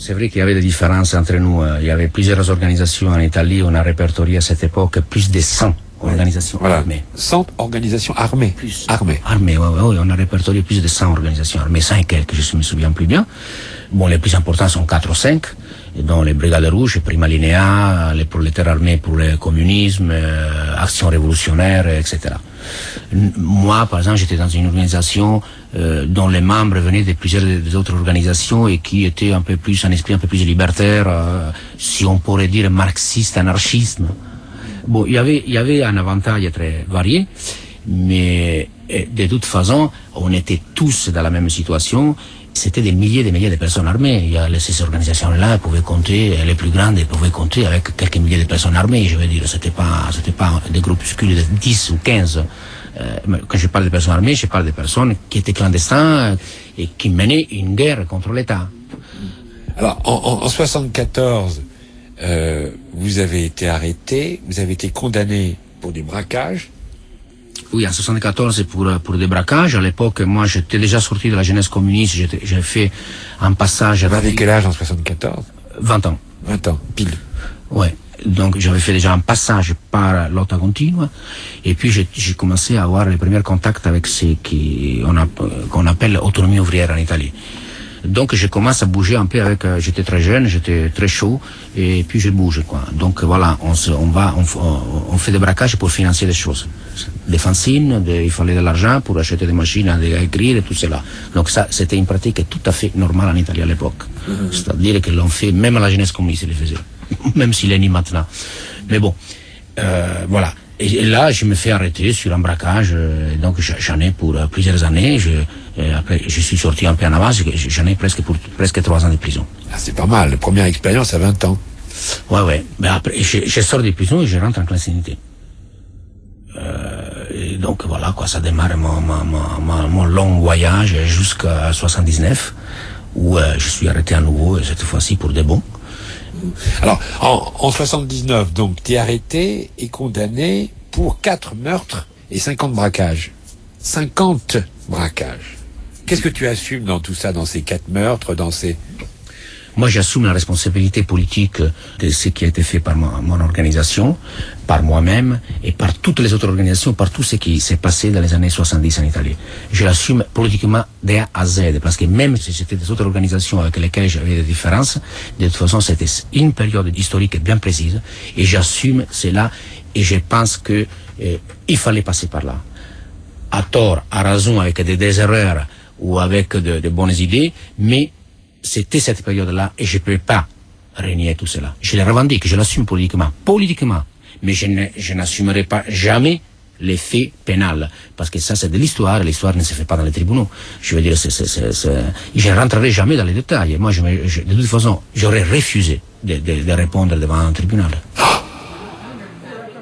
C'est vrai qu'il y avait des différences entre nous. Il y avait plusieurs organisations en Italie. On a répertorié à cette époque plus de 100 organisations armées. 100 organisations armées. Plus. Armées. Armées, oui. On a répertorié plus de 100 organisations armées, 100 et quelques, je me souviens plus bien. Bon, les plus importants sont 4 ou 5, dont les Brigades Rouges, Prima Linea, les prolétaires armés pour le communisme, Action révolutionnaire, etc. Moi, par exemple, j'étais dans une organisation dont les membres venaient de plusieurs des autres organisations et qui étaient un peu plus, un esprit un peu plus libertaire, si on pourrait dire marxiste, anarchisme. Bon, il y avait un avantage très varié, mais de toute façon, on était tous dans la même situation. C'était des milliers de personnes armées. Il y a ces organisations-là pouvaient compter, les plus grandes pouvaient compter avec quelques milliers de personnes armées. Je veux dire, c'était pas des groupuscules de 10 ou 15. Quand je parle de personnes armées, je parle de personnes qui étaient clandestins et qui menaient une guerre contre l'État. Alors, en 74, vous avez été arrêté, vous avez été condamné pour du braquage. Oui, en 74, pour des braquages. À l'époque, moi, j'étais déjà sorti de la jeunesse communiste. J'ai fait un passage. Vous avez quel âge en 74? 20 ans. 20 ans, pile. Ouais. Donc, j'avais fait déjà un passage par lotta continua. Et puis, j'ai commencé à avoir les premiers contacts avec ce qu'on appelle autonomie ouvrière en Italie. Donc, je commence à bouger un peu avec, j'étais très jeune, j'étais très chaud, et puis je bouge, quoi. Donc, voilà, on fait des braquages pour financer des choses. Des fanzines, il fallait de l'argent pour acheter des machines à écrire et tout cela. Donc, ça, c'était une pratique tout à fait normale en Italie à l'époque. C'est-à-dire que l'on fait, même à la jeunesse communiste, le faisait. Même s'il est ni maintenant. Mais bon, voilà. Et là, je me fais arrêter sur un braquage, donc j'en ai pour plusieurs années. Après, je suis sorti un peu en avance, j'en ai presque 3 ans de prison. Ah, c'est pas mal, la première expérience à 20 ans. Ouais. Mais après, je sors de prison et je rentre en clandestinité. Et donc voilà, quoi, ça démarre mon long voyage jusqu'à 79, où je suis arrêté à nouveau, et cette fois-ci pour de bon. Alors, en 79, donc, tu es arrêté et condamné pour 4 meurtres et 50 braquages. 50 braquages. Qu'est-ce que tu assumes dans tout ça, dans ces 4 meurtres, dans ces... Moi, j'assume la responsabilité politique de ce qui a été fait par mon organisation, par moi-même et par toutes les autres organisations, par tout ce qui s'est passé dans les années 70 en Italie. Je l'assume politiquement d'A à Z, parce que même si c'était des autres organisations avec lesquelles j'avais des différences, de toute façon, c'était une période historique bien précise, et j'assume cela, et je pense que il fallait passer par là. À tort, à raison, avec des erreurs ou avec de bonnes idées, mais c'était cette période-là et je ne peux pas renier tout cela. Je le revendique, je l'assume politiquement, mais je n'assumerai pas jamais les faits pénals, parce que ça c'est de l'histoire, l'histoire ne se fait pas dans les tribunaux. Je veux dire, je ne rentrerai jamais dans les détails. Moi, de toute façon, j'aurais refusé de répondre devant un tribunal.